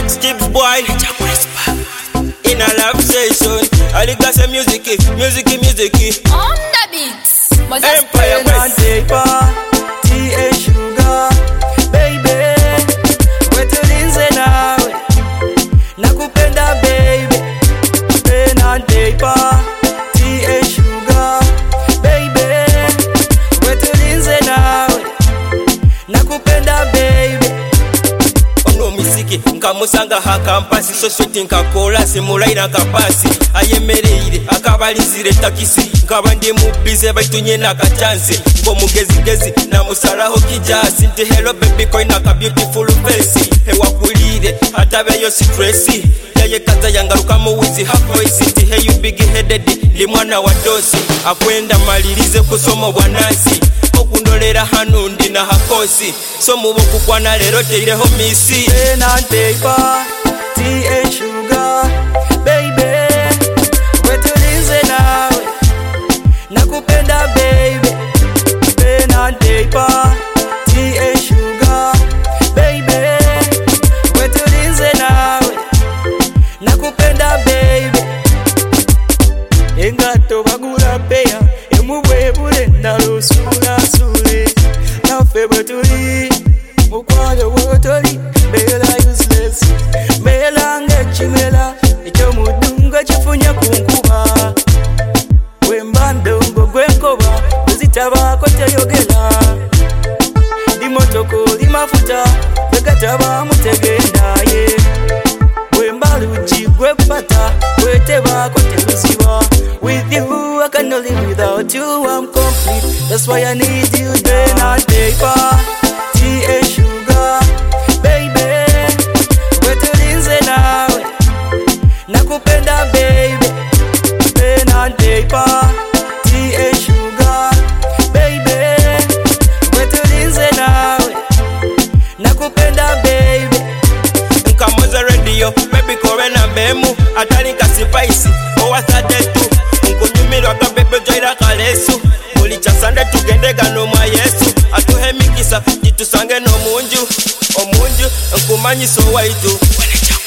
Steve's boy in a love session. I like say music. On the beats. Empire West. T.A. Sugar, baby, wetulinze nawe, nakupenda baby, pen and paper. T.A. Sugar, baby, wetulinze nawe, nakupenda baby. Ono misiki nkamusanga ha kampasi so sweet nkakola simulaira kapasi ayemereire akabalizire takisi nkaba ndi mubize baitunye nakachansi ngo mugezigezi na musaraho kijasi nti hello baby koina ka beautiful face ewakulire atabeyo stress yaye kaza yangaruka mu wizi half-voice nti hey you big headed li mwana wa dosi akwenda malirize kusoma bwanasi okundolera hano ndi na hakosi so muboku kwana lero teireho misi Pen and paper, T.A. Sugar, baby, wetulinze nawe, nakupenda baby. Pen and paper, T.A. Sugar, baby, wetulinze nawe, nakupenda baby. Engato bagula beya, emubwe bulenda lusula sule, nafe bwetuli, mukwalo wotoli, bela useless, bela ngechimela, echo mudunga chifunya kunkuba, wembando ngogwenkoba, uzitabako teyogela, dimotoko limafuta, begataba mutegenda ye, wembaluji gwepata, wetebako teluziba. With you I cannot live without you, I'm complete, that's why I need you. Pen and paper, T.A. Sugar, baby, wetulinze nawe, nakupenda baby. Pen and paper, T.A. Sugar, baby, wetulinze nawe, nakupenda baby. nkamoza radio baby kore na bemu atali kasipaisi owasadetu nkunyumirwa ka bebe joira kalesu mulicha sande tugende gano mwa Yesu atuhe mikisa jitusange no omunju nkumanyiso waitu